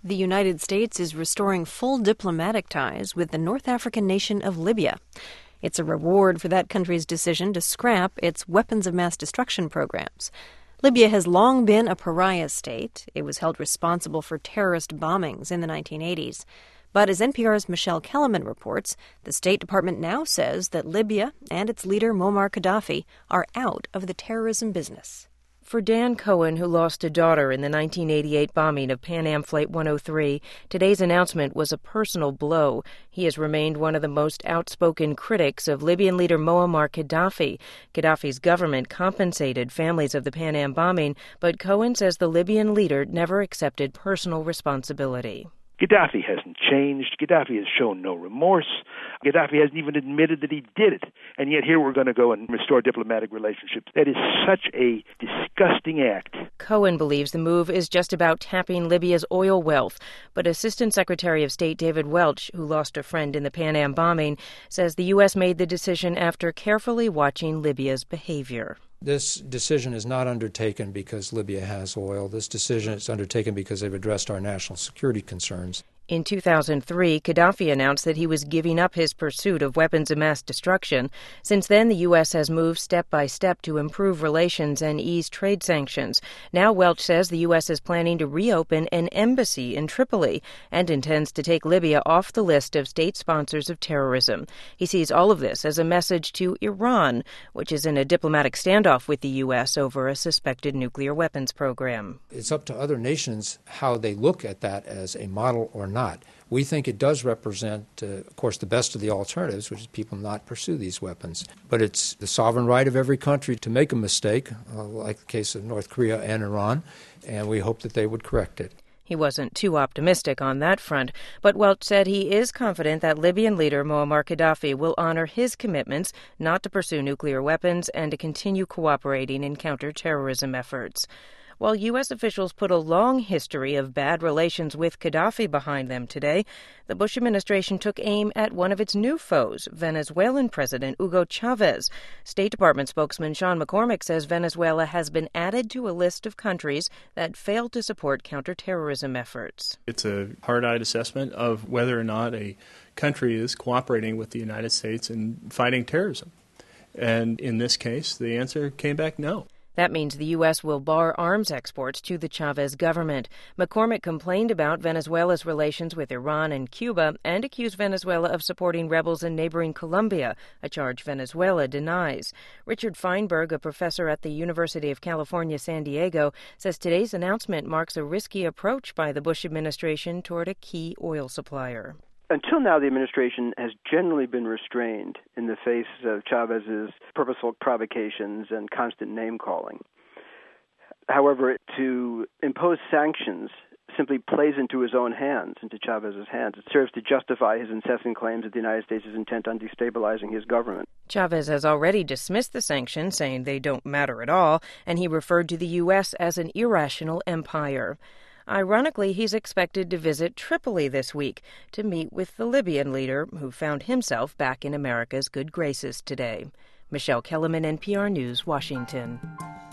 The United States is restoring full diplomatic ties with the North African nation of Libya. It's a reward for that country's decision to scrap its weapons of mass destruction programs. Libya has long been a pariah state. It was held responsible for terrorist bombings in the 1980s. But as NPR's Michelle Kellerman reports, the State Department now says that Libya and its leader Muammar Gaddafi are out of the terrorism business. For Dan Cohen, who lost a daughter in the 1988 bombing of Pan Am Flight 103, today's announcement was a personal blow. He has remained one of the most outspoken critics of Libyan leader Muammar Gaddafi. Gaddafi's government compensated families of the Pan Am bombing, but Cohen says the Libyan leader never accepted personal responsibility. Gaddafi hasn't changed. Gaddafi has shown no remorse. Gaddafi hasn't even admitted that he did it. And yet here we're going to go and restore diplomatic relationships. That is such a disgusting act. Cohen believes the move is just about tapping Libya's oil wealth. But Assistant Secretary of State David Welch, who lost a friend in the Pan Am bombing, says the U.S. made the decision after carefully watching Libya's behavior. This decision is not undertaken because Libya has oil. This decision is undertaken because they've addressed our national security concerns. In 2003, Gaddafi announced that he was giving up his pursuit of weapons of mass destruction. Since then, the U.S. has moved step by step to improve relations and ease trade sanctions. Now Welch says the U.S. is planning to reopen an embassy in Tripoli and intends to take Libya off the list of state sponsors of terrorism. He sees all of this as a message to Iran, which is in a diplomatic standoff with the U.S. over a suspected nuclear weapons program. It's up to other nations how they look at that as a model or not. We think it does represent, of course, the best of the alternatives, which is people not pursue these weapons. But it's the sovereign right of every country to make a mistake, like the case of North Korea and Iran, and we hope that they would correct it. He wasn't too optimistic on that front, but Welch said he is confident that Libyan leader Muammar Gaddafi will honor his commitments not to pursue nuclear weapons and to continue cooperating in counterterrorism efforts. While U.S. officials put a long history of bad relations with Gaddafi behind them today, the Bush administration took aim at one of its new foes, Venezuelan President Hugo Chavez. State Department spokesman Sean McCormick says Venezuela has been added to a list of countries that failed to support counterterrorism efforts. It's a hard-eyed assessment of whether or not a country is cooperating with the United States in fighting terrorism. And in this case, the answer came back no. That means the U.S. will bar arms exports to the Chavez government. McCormick complained about Venezuela's relations with Iran and Cuba and accused Venezuela of supporting rebels in neighboring Colombia, a charge Venezuela denies. Richard Feinberg, a professor at the University of California, San Diego, says today's announcement marks a risky approach by the Bush administration toward a key oil supplier. Until now, the administration has generally been restrained in the face of Chavez's purposeful provocations and constant name-calling. However, to impose sanctions simply plays into his own hands, into Chavez's hands. It serves to justify his incessant claims that the United States is intent on destabilizing his government. Chavez has already dismissed the sanctions, saying they don't matter at all, and he referred to the U.S. as an irrational empire. Ironically, he's expected to visit Tripoli this week to meet with the Libyan leader, who found himself back in America's good graces today. Michelle Kellerman, NPR News, Washington.